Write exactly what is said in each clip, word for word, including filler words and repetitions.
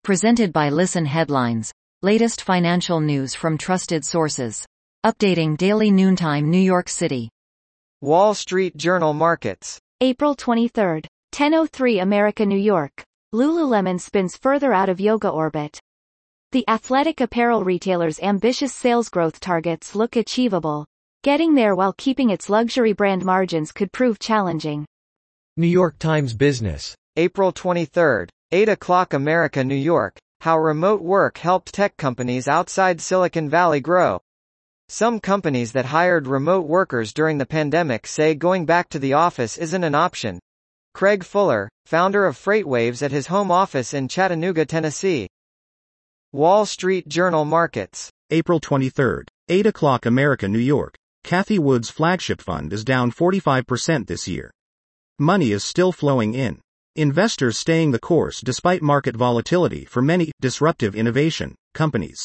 Presented by Listen Headlines. Latest financial news from trusted sources. Updating daily noontime New York City. Wall Street Journal Markets. April twenty-third, ten oh three America, New York. Lululemon spins further out of yoga orbit. The athletic apparel retailer's ambitious sales growth targets look achievable. Getting there while keeping its luxury brand margins could prove challenging. New York Times Business. April twenty-third, eight o'clock America, New York. How remote work helped tech companies outside Silicon Valley grow. Some companies that hired remote workers during the pandemic say going back to the office isn't an option. Craig Fuller, founder of FreightWaves at his home office in Chattanooga, Tennessee. Wall Street Journal Markets. April twenty-third, eight o'clock America, New York. Cathie Wood's flagship fund is down forty-five percent this year. Money is still flowing in. Investors staying the course despite market volatility for many disruptive innovation companies.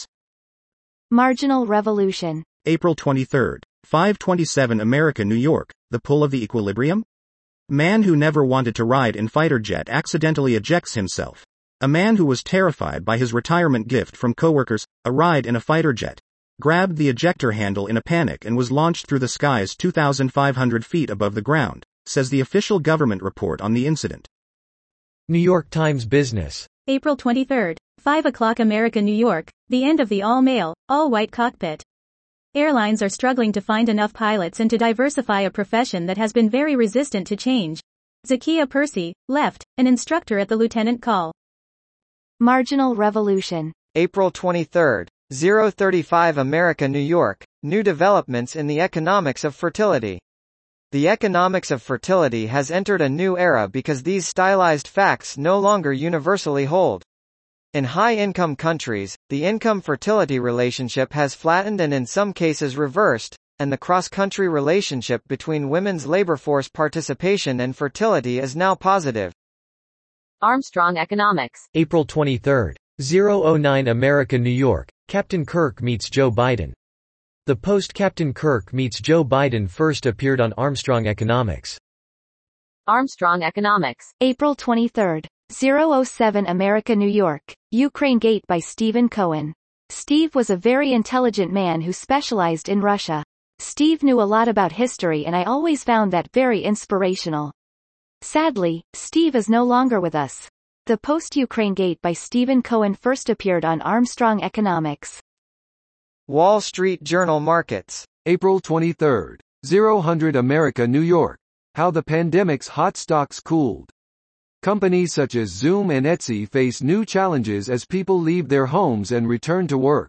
Marginal Revolution. April twenty-third, five twenty-seven America, New York. The pull of the equilibrium? Man who never wanted to ride in fighter jet accidentally ejects himself. A man who was terrified by his retirement gift from coworkers, a ride in a fighter jet, grabbed the ejector handle in a panic and was launched through the skies two thousand five hundred feet above the ground, says the official government report on the incident. New York Times Business. April twenty-third, five o'clock America, New York. The end of the all-male, all-white cockpit. Airlines are struggling to find enough pilots and to diversify a profession that has been very resistant to change. Zakia Percy, left, an instructor at the lieutenant call. Marginal Revolution. April twenty-third, oh thirty-five America, New York. New developments in the economics of fertility. The economics of fertility has entered a new era because these stylized facts no longer universally hold. In high-income countries, the income-fertility relationship has flattened and in some cases reversed, and the cross-country relationship between women's labor force participation and fertility is now positive. Armstrong Economics. April twenty-third, oh nine America, New York. Captain Kirk meets Joe Biden. The post Captain Kirk meets Joe Biden first appeared on Armstrong Economics. Armstrong Economics. April twenty-third, oh seven America, New York. Ukraine Gate by Stephen Cohen. Steve was a very intelligent man who specialized in Russia. Steve knew a lot about history and I always found that very inspirational. Sadly, Steve is no longer with us. The post-Ukraine Gate by Stephen Cohen first appeared on Armstrong Economics. Wall Street Journal Markets. April twenty-third, oh one hundred America, New York. How the pandemic's hot stocks cooled. Companies such as Zoom and Etsy face new challenges as people leave their homes and return to work.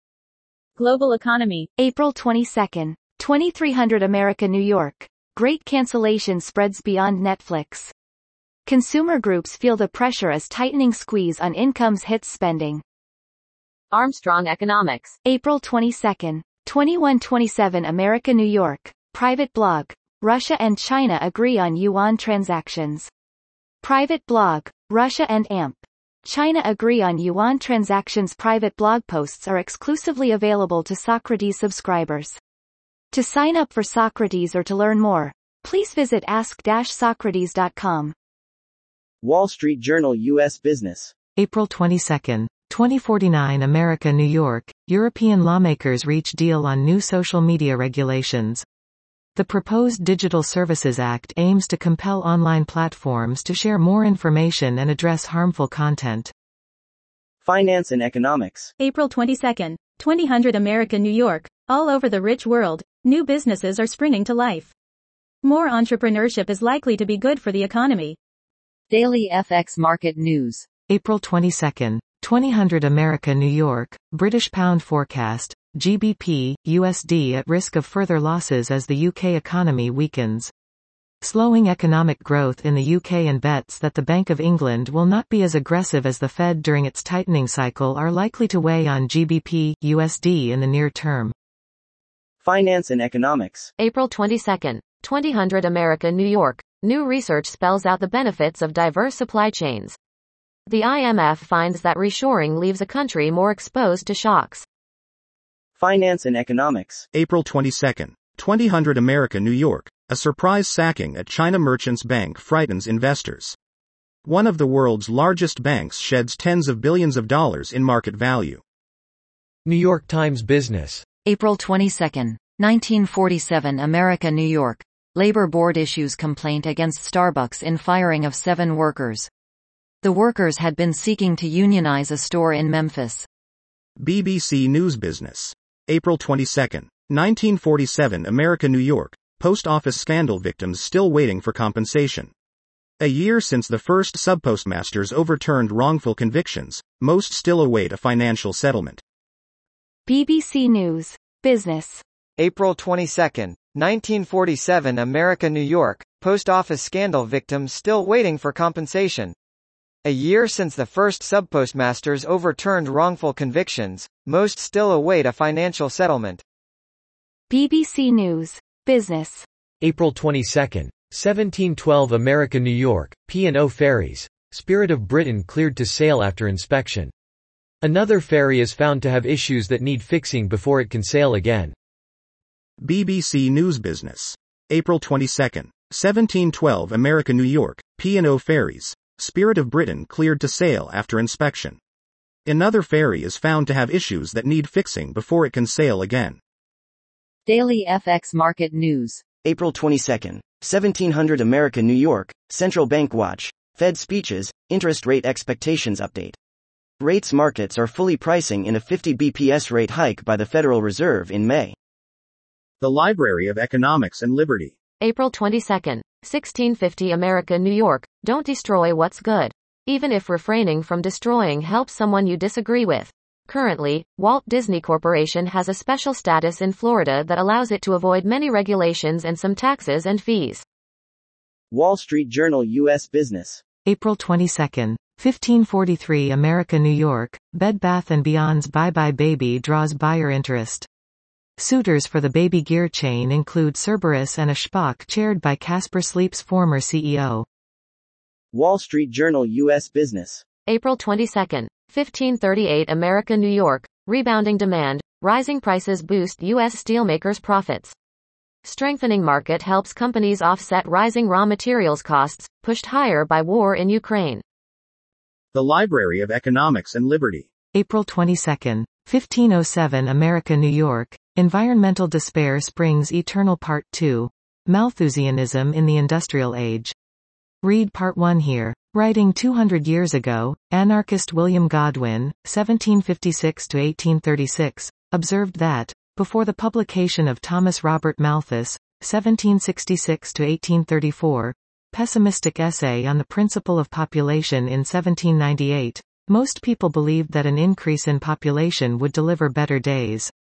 Global Economy. April twenty-second, twenty-three hundred America, New York. Great cancellation spreads beyond Netflix. Consumer groups feel the pressure as tightening squeeze on incomes hits spending. Armstrong Economics. April twenty-second, twenty-one twenty-seven America, New York. Private blog. Russia and China agree on yuan transactions. Private blog. Russia and A M P. China agree on yuan transactions. Private blog posts are exclusively available to Socrates subscribers. To sign up for Socrates or to learn more, please visit ask dash socrates dot com. Wall Street Journal U S Business. April twenty-second, twenty forty-nine America, New York. European lawmakers reach deal on new social media regulations. The proposed Digital Services Act aims to compel online platforms to share more information and address harmful content. Finance and Economics. April twenty-second, twenty hundred America, New York. All over the rich world, new businesses are springing to life. More entrepreneurship is likely to be good for the economy. Daily F X Market News. April twenty-second, twenty hundred America, New York. British pound forecast. G B P, U S D at risk of further losses as the U K economy weakens. Slowing economic growth in the U K and bets that the Bank of England will not be as aggressive as the Fed during its tightening cycle are likely to weigh on G B P, U S D in the near term. Finance and Economics. April twenty-second, twenty hundred America, New York. New research spells out the benefits of diverse supply chains. The I M F finds that reshoring leaves a country more exposed to shocks. Finance and Economics. April twenty-second, twenty hundred America, New York. A surprise sacking at China Merchants Bank frightens investors. One of the world's largest banks sheds tens of billions of dollars in market value. New York Times Business. April twenty-second, nineteen forty-seven America, New York. Labor Board issues complaint against Starbucks in firing of seven workers. The workers had been seeking to unionize a store in Memphis. B B C News Business. April twenty-second, nineteen forty-seven America, New York. Post office scandal victims still waiting for compensation. A year since the first subpostmasters overturned wrongful convictions, most still await a financial settlement. B B C News Business. April twenty-second, nineteen forty-seven America, New York. Post office scandal victims still waiting for compensation. A year since the first subpostmasters overturned wrongful convictions, most still await a financial settlement. B B C News Business. April twenty-second, seventeen twelve America, New York. P and O Ferries. Spirit of Britain cleared to sail after inspection. Another ferry is found to have issues that need fixing before it can sail again. B B C News Business. April twenty-second, seventeen twelve America, New York. P and O Ferries. Spirit of Britain cleared to sail after inspection. Another ferry is found to have issues that need fixing before it can sail again. Daily F X Market News. April twenty-second, seventeen hundred America, New York. Central Bank Watch. Fed speeches, interest rate expectations update. Rates markets are fully pricing in a fifty B P S rate hike by the Federal Reserve in May. The Library of Economics and Liberty. April twenty-second, sixteen fifty America, New York. Don't destroy what's good. Even if refraining from destroying helps someone you disagree with. Currently, Walt Disney Corporation has a special status in Florida that allows it to avoid many regulations and some taxes and fees. Wall Street Journal U S Business. April twenty-second, fifteen forty-three America, New York. Bed Bath and Beyond's Bye Bye Baby draws buyer interest. Suitors for the baby gear chain include Cerberus and a Spock chaired by Casper Sleep's former C E O. Wall Street Journal U S Business. April twenty-second, fifteen thirty-eight America, New York. Rebounding demand, rising prices boost U S steelmakers' profits. Strengthening market helps companies offset rising raw materials costs, pushed higher by war in Ukraine. The Library of Economics and Liberty. April twenty-second, fifteen oh seven America, New York. Environmental Despair Springs Eternal Part two. Malthusianism in the Industrial Age. Read Part one here. Writing two hundred years ago, anarchist William Godwin, seventeen fifty-six to eighteen thirty-six, observed that, before the publication of Thomas Robert Malthus, seventeen sixty-six to eighteen thirty-four, pessimistic essay on the principle of population in seventeen ninety-eight, most people believed that an increase in population would deliver better days.